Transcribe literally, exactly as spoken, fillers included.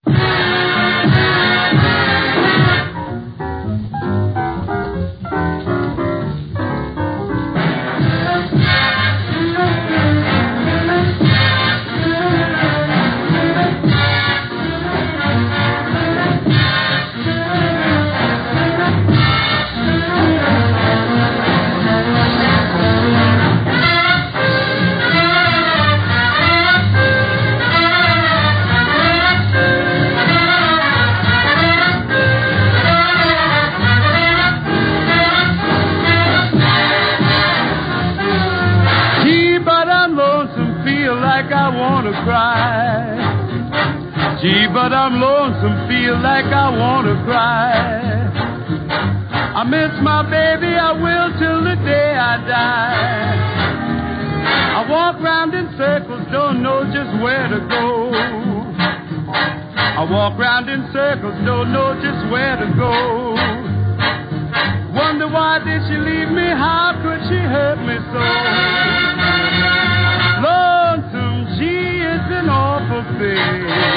Gee, but I'm lonesome, feel like I wanna cry. I miss my baby, I will till the day I die. I walk round in circles, don't know just where to go. I walk round in circles, don't know just where to go. Wonder why did she leave me, how could she hurt me so? Lonesome, she is an awful thing.